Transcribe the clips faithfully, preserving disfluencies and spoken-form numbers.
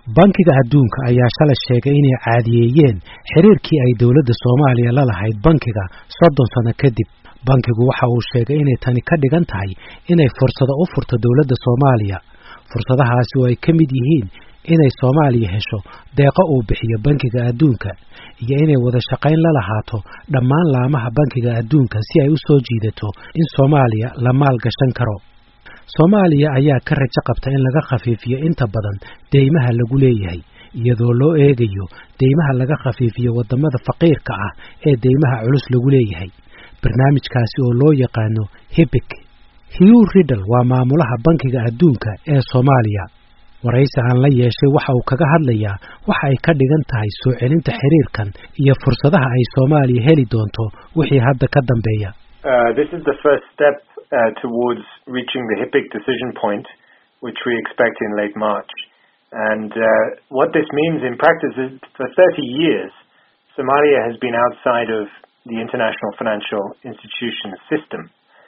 bankiga adduunka ayaa shalay sheegay inay caadiyeeyeen xiriirkii ay dawladda Soomaaliya la lahayd bankiga soddon sano kadib. Bankigu waxa uu sheegay inay tani ka dhigan tahay inay fursado u furto dawladda Soomaaliya. Fursadahaasi oo ay ka mid yihiin inay Soomaaliya hesho deeqo uu bixiyo bankiga adduunka iyo inay wada shaqayn la lahaato dhammaan laamaha bankiga adduunka si ay u soo jiidato in Soomaaliya la maal gashan karo. Soomaaliya ayaa ka rajo qabta in laga khafiifiyo inta badan deymaha lagu leeyahay iyadoo loo eegayo deymaha laga khafiifiyo wadamada faqiirka ah ee deymaha culus lagu leeyahay. Barnaamijkaasi oo loo yaqaano HIPC. Hugh Riddle waa maamulaha bankiga adduunka ee Soomaaliya. Waraysi aan la yeeshay waxa uu kaga hadlayaa waxa ay ka dhigan tahay soo celinta xiriirkan iyo fursadaha ay Soomaaliya heli doonto wixii hadda ka dambeeya. Uh, this is the first step uh, towards reaching the HIPC decision point, which we expect in late March. And uh, what this means in practice is for thirty years, Somalia has been outside of the international financial institution system.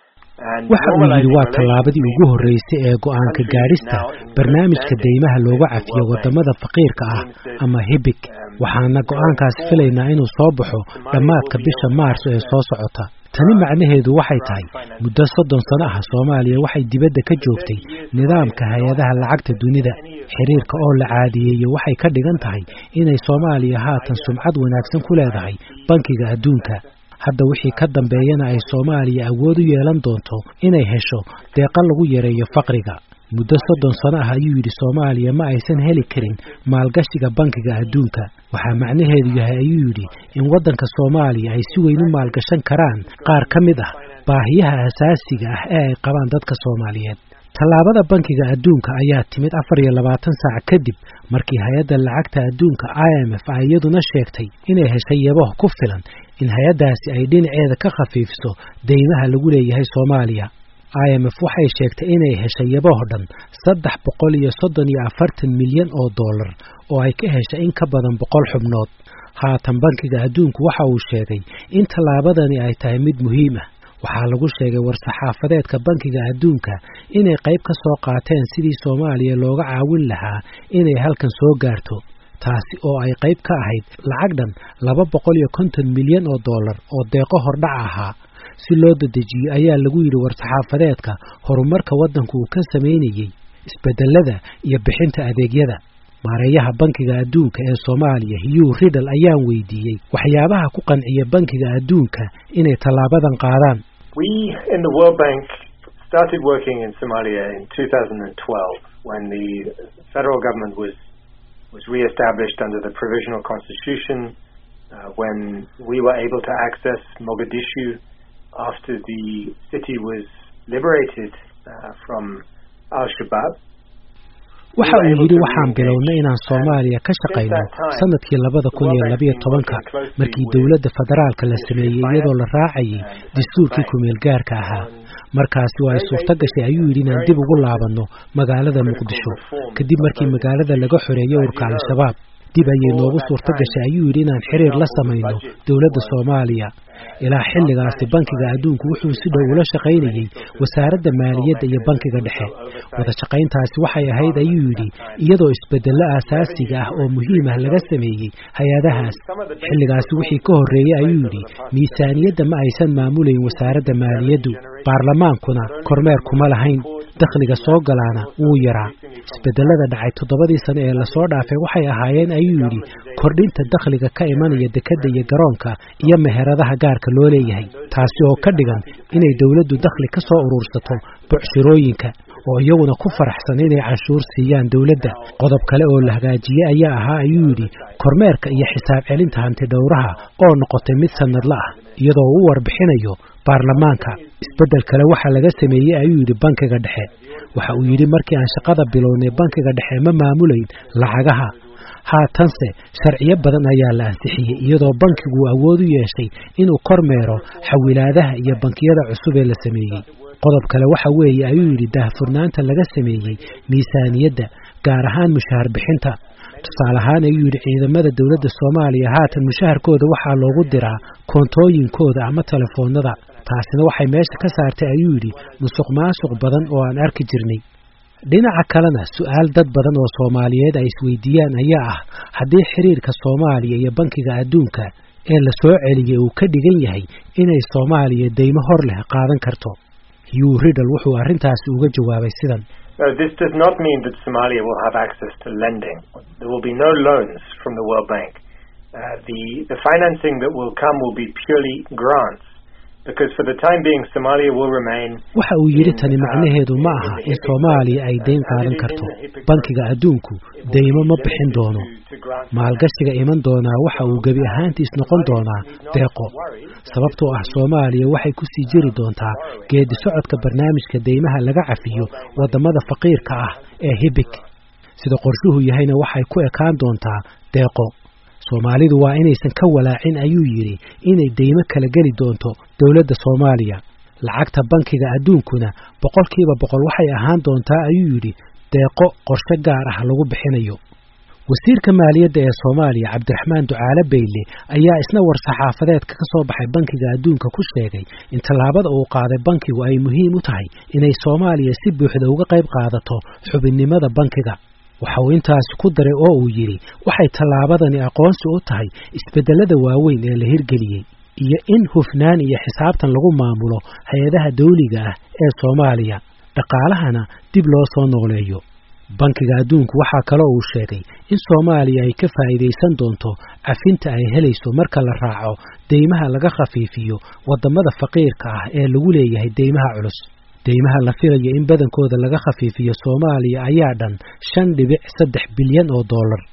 waxa uu yidhi waa tallaabadii ugu horreysay ee go'aanka gaarista barnaamijka deymaha looga cafiyo wadamada faqiirka ah ama HIPC. waxaana go'aankaasi filaynaa inuu soo baxo dhammaadka bisha Maarso ee soo socota. tani macnaheedu waxay tahay muddo soddon sano ah Soomaaliya waxay dibadda ka joogtay nidaamka hay'adaha lacagta dunida. xiriirka oo la caadiyeeyo waxay ka dhigan tahay inay Soomaaliya haatan sumcad wanaagsan ku leedahay bankiga adduunka. hadda wixii ka dambeeyana ay Soomaaliya awood u yeelan doonto inay hesho deeqo lagu yareeyo faqriga. muddo soddon sano ah ayuu yidhi Soomaaliya ma aysan heli karin maalgashiga bankiga adduunka. waxaa macnaheedu yahay ayuu yidhi in waddanka Soomaaliya ay si weyn u maalgashan karaan qaar ka mid ah baahiyaha asaasiga ah ee ay qabaan dadka Soomaaliyeed. tallaabada bankiga adduunka ayaa timid afar iyo labaatan saac kadib markii hay'adda lacagta adduunka I M F ay iyaduna sheegtay inay heshay yabo ku filan in hay'adaasi ay dhinaceeda ka khafiifiso deymaha lagu leeyahay Soomaaliya. I M F waxay sheegtay inay heshay yabo dhan saddex boqol iyo soddon iyo afartan milyan oo dollar oo ay ka heshay in ka badan boqol xubnood. haatan bankiga adduunku waxa uu sheegay in tallaabadani ay tahay mid muhiim ah. waxaa lagu sheegay war-saxaafadeedka bankiga adduunka inay qayb ka soo qaateen sidii Soomaaliya looga caawin lahaa inay halkan soo gaarto. taasi oo ay qayb ka ahayd lacag dhan laba boqol iyo konton milyan oo dollar oo deeqo hordhac ahaa si loo dedejiyo ayaa lagu yidhi war-saxaafadeedka horumarka waddanku uu ka sameynayay isbedelada iyo bixinta adeegyada. maareeyaha bankiga adduunka ee Soomaaliya Hugh Riddle ayaan weydiiyey waxyaabaha ku qanciya bankiga adduunka inay tallaabadan qaadaan. We in the World Bank started working in Somalia in two thousand twelve when the federal government was was re-established under the provisional constitution, uh, when we were able to access Mogadishu after the city was liberated uh, from Al-Shabaab. waxa uu yidhi waxaan bilownay inaan Soomaaliya ka shaqayno sanadkii labada kun iyo laba iyo tobanka markii dawladda federaalka la sameeyay iyadoo la raacayay dastuurkii ku meel gaarka ahaa. markaasi waa suurto gashay ayuu yidhi inaan dib ugu laabanno magaalada Muqdisho kadib markii magaalada laga xoreeyay ururka Al-Shabaab. dib ayay noogu suurto gashay ayuu yidhi inaan xiriir la samayno dawladda Soomaaliya. ilaa xilligaasi bankiga adduunku wuxuu si dhow ula shaqaynayay wasaaradda maaliyadda iyo bankiga dhexe. wada shaqayntaasi waxay ahayd ayuu yidhi iyadoo isbedello aasaasiga ah oo muhiim ah laga sameeyey hay-adahaas. xilligaasi wixii ka horreeyey ayuu yidhi miisaaniyadda ma aysan maamulayn wasaaradda maaliyaddu, baarlamaankuna kormeer kuma lahayn, dakhliga soo galaana wuu yaraa. isbedelada dhacay toddobadii sano ee lasoo dhaafay waxay ahaayeen ayuu yidhi kordhinta dakhliga ka imanaya dekedda iyo garoonka iyo meheradaha gaarka loo leeyahay. taasi oo ka dhigan inay dawladdu dakhli ka soo urursato bucshirooyinka oo iyaguna ku faraxsan inay canshuur siiyaan dawladda. qodob kale oo la hagaajiyey ayaa ahaa ayuu yidhi kormeerka iyo xisaab celinta hanti dhowraha oo noqotay mid sanadla ah iyadoo uu warbixinayo baarlamaanka. isbedel kale waxa laga sameeyey ayuu yidhi bankiga dhexe. waxa uu yidhi markii aan shaqada bilownay bankiga dhexe ma maamulayn lacagaha. haatanse sharciyo badan ayaa la ansixiyey iyadoo bankigu awood u yeeshay inuu kormeero xawilaadaha iyo bankiyada cusub ee la sameeyey. qodob kale waxa weeye ayuu yidhi daahfurnaanta laga sameeyey miisaaniyadda gaar ahaan mushaar bixinta. tusaale ahaan ayuu yidhi ciidamada dawladda Soomaaliya haatan mushaharkooda waxaa loogu diraa koontooyinkooda ama telefoonada. taasina waxay meesha ka saartay ayuu yidhi musuq maasuq badan oo aan arki jirnay. dhinaca kalena su'aal dad badan oo Soomaaliyeed ay isweydiiyaan ayaa ah haddii xiriirka Soomaaliya iyo Bankiga Adduunka ee la soo celiyay uu ka dhigan yahay inay Soomaaliya deymo hor leh qaadan karto. Hugh Riddle wuxuu arrintaas uga jawaabay sidan. Uh, this does not mean that Somalia will have access to lending. There will be no loans from the World Bank. Uh, the, the financing that will come will be purely grants, because for the time being Somalia will remain. Waxa uu yiri tani macnaheedu ma aha in Soomaaliya ay deyn qaadan karto. Bankiga Adduunku deymo ma bixin doono. Maalgashiga iman doona waxa uu gabi ahaantiis noqon doonaa deeqo. Sababtoo ah Soomaaliya waxay ku sii jiri doontaa geedi socodka barnaamijka deymaha laga cafiyo wadamada faqiirka ah ee HIBIC. Sida qorshuhu yahayna waxay ku ekaan doontaa deeqo. Soomaalidu waa inaysan ka walaacin ayuu yiri inay deymo kala geli doonto dawladda Soomaaliya. Lacagta Bankiga Adduunkuna boqolkiiba boqol waxay ahaan doontaa ayuu yiri deeqo qorshe gaar ah lagu bixinayo. Wasiirka Maaliyadda ee Soomaaliya Cabdiraxmaan Ducaale Beyle ayaa isna war saxaafadeedka ka soo baxay Bankiga Adduunka ku sheegay in tallaabada uu qaaday bankigu ay muhiim u tahay inay Soomaaliya si buuxda uga qayb qaadato xubinnimada bankiga. Waxa uu intaas ku daray oo uu yiri waxay tallaabadani aqoonsi u tahay isbedelada waaweyn ee la hirgeliyay iyo in hufnaan iyo xisaabtan lagu maamulo hay'adaha dawliga ah ee Soomaaliya dhaqaalahana dib loo soo nooleeyo. Bankiga Adduunku waxa kale oo uu sheegay in Soomaaliya ay ka faa'iideysan doonto cafinta ay helayso marka la raaco deymaha laga khafiifiyo wadamada faqiirka ah ee lagu leeyahay deymaha culus. deymaha la filayo in badankooda laga khafiifiyo Soomaaliya ayaa dhan shan dhibic saddex bilyan oo dollar.